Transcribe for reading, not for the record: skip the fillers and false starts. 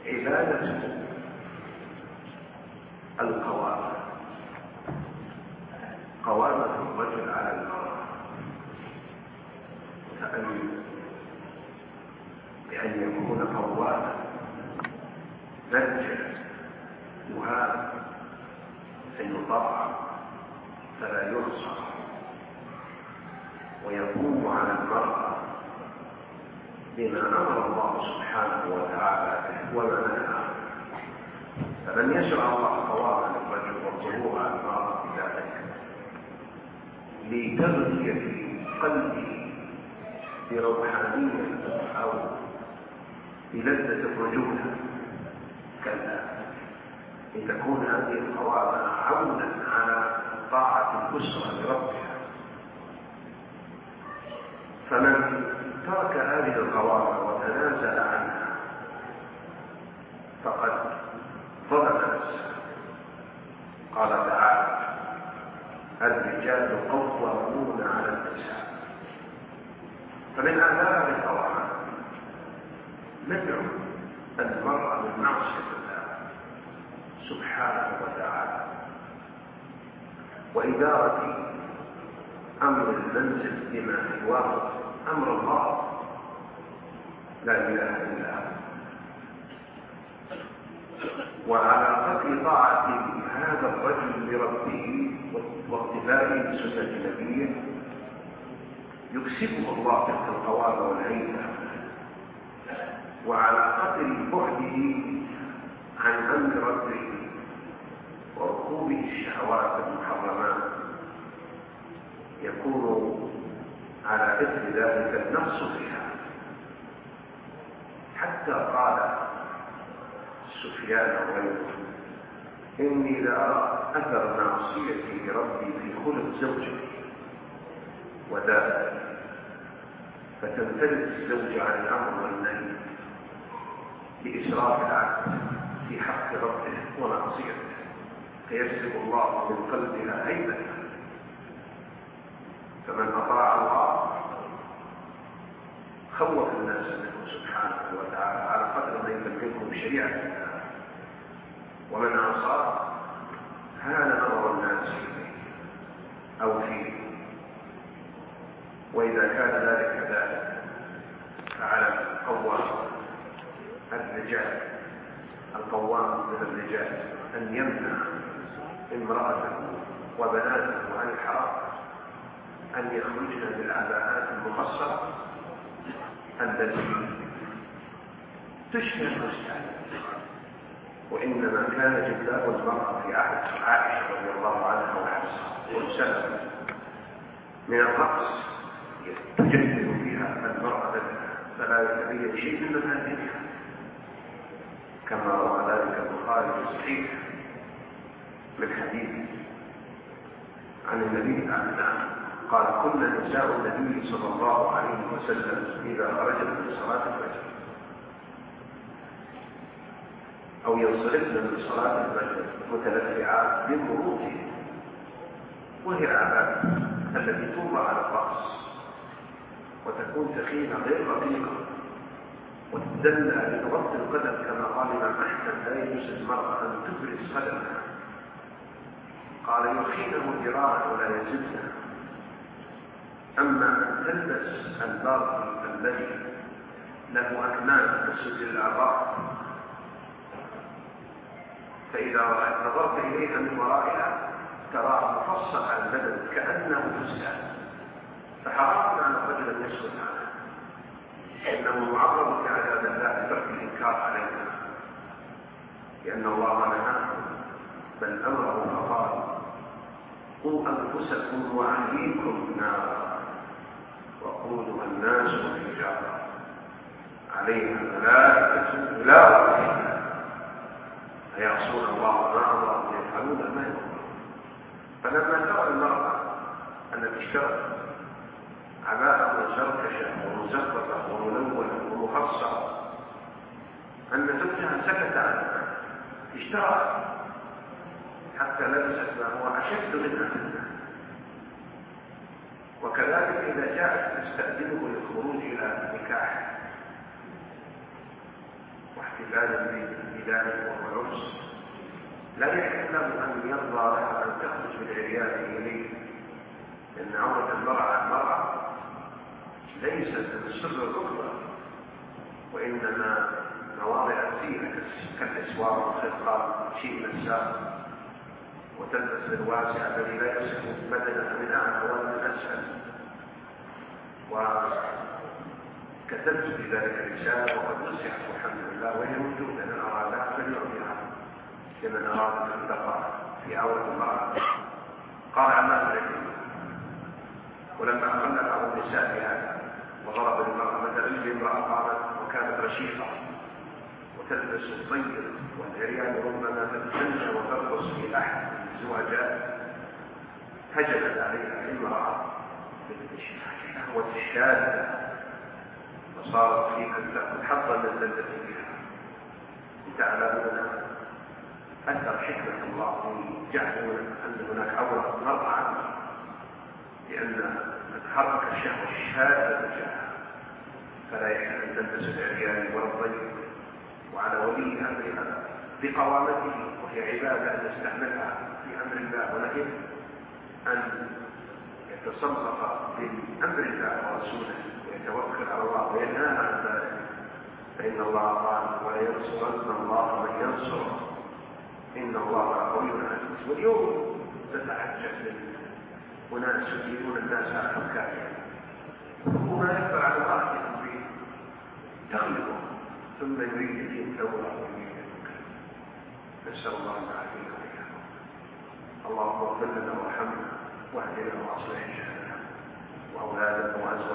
عبادة القوامة، قوامة الرجل على المرأة، متأمل بأن يكون قواما ذكر يهاب فيطاع فلا يعصى، ويقوم على المرأة بما أمر الله سبحانه وتعالى به وما نهى عنه. فمن يشرع الله قواما للرجل والظهور على المرأة بذلك لتغذية في قلبه بروحانية أو بلذة الرجولة، كلا لتكون هذه القوامة عونا على طاعة الأسرة لربها. فمن ترك هذه القوامة وتنازل عنها فقد ظلم نفسه. قال تعالى: الرجال قوامون على النساء. فمن آثار القوامة منع المرأة من معصية الله سبحانه وتعالى، وإدارة أمر المنزل بما يوافق أمر الله لا إله إلا هو. وعلى قدر طاعة هذا الرجل لربه واقتفائه بسنة نبيه يكسبه الله تلك القوامة والعيدة، وعلى قدر بعده عن أمر ربه وركوبه الشهوات المحرمات يكون على إثر ذلك النقص فيها. حتى قال سفيان وغيره: إني لأرى أثر معصيتي لربي في خلق زوجي وذلك، فتمتلك الزوج عن الأمر والنهي بإسراف العبد في حق ربه ومعصيته، فيسلب الله من قلبها هيبته. فمن أطاع الله خوف الناس منه سبحانه وتعالى على قدر ما يمكنكم بشريعة الله، ومن عصاه هان نظر الناس فيه أو فيه. وإذا كان ذلك ذلك فعلى القوام الرجال، القوام من الرجال أن يمنع امرأته وبناته عن الحرام، أن يخرجن بالعباءات المخصصة التي تشبه المسلم. وإنما كان جلباب المرأة في عهد عائشة رضي الله عنها وحفصة والسلام من الرقص تجدد فيها المرأة لها فلا يتبين شيء من مهنتها، كما روى ذلك البخاري في الصحيح من حديث عن النبي عليه قال: كنا نساء النبي صلى الله عليه وسلم إذا خرجنا من صلاة الفجر أو ينصرفن من صلاة الفجر متلفعات بمروطه، وهي العباءة التي توضع على الرأس وتكون ثخينة غير رقيقة وتدلى لتغطي القدم، كما قال الإمام أحمد: لا يجوز للمرأة أن تبرز قدمها، قال: يخينه ذراعا ولا يزدها. أما أن تلبس الباطل الذي له أكمام كسجل الأعضاء، فإذا نظرت إليها من ورائها تراه مفصل على البدن كأنه فستان، فحرام على الرجل أن يسكت عنها، إنه معرض في عذاب الله بترك الإنكار عليها، لأن الله نهاه بل أمره فقال: قوا أنفسكم وأهليكم نارا وقودها الناس والحجارة عليها ملائكة غلاظ يعصون الله ما أمرهم ويفعلون ما يؤمرون. فلما ترى المرأة التي اشترت عباءة مزركشة ومزخرفة وملونة ومفصلة أن زوجها سكت عنها، اشترت حتى لبست ما هو أشد منها فتنة. وكذلك إذا جاءت تستأذنه للخروج إلى نكاح واحتفال فلان بذلك وهو عرس، لا يحل له أن يرضى لها أن تخرج بالعريان إليه، لأن عورة المرأة ليست من سر الركبة، وإنما مواضع الزينة كالأسوار والخرقان شيء من الساق، وتلبس الواسع الذي لا يصف بدنها من أعلى ولا من أسفل. وكتبت في ذلك الرسالة وقد وسعت والحمد لله، وهي موجودة من أرادها فليعطيها لمن أراد أن تقع في عورة المرأة. قال عماد العلم: ولما أخلى بعض النساء بهذا وضرب المرأة مثلا بامرأة قامت وكانت رشيقة وتلبس الطيب والعريان ربما تتسنى وترقص في أحد الزواجات، هجمت عليها امرأة بالشهوة الشاذة وصارت فيها تأخذ حظا من اللذة فيها. تعلمون أثر حكمة الله في جعل أن هناك عورة مرأة عنها، لأن تحرك الشهوة الشاذة تجاهها، فلا يحل أن تلبس العريان ولا الضيق. وعلى ولي أمرها بقوامته، وهي عبادة أن يستعملها في أمر الله ونهيه، أن يتصدق بأمر الله ورسوله ويتوكل على الله وينهى عن ذلك، فإن الله قال: ولينصرن الله من ينصره إن الله قوي عزيز. واليوم تتعجب أناس يدينون الناس على حكامهم، وما يفعل على الله به تغلبه ثم يريد دين دولة ويريد المكان. نسأل الله العافية وإياكم. اللهم اغفر لنا وارحمنا واهدنا واصلح شأننا وأولادنا وأزواجنا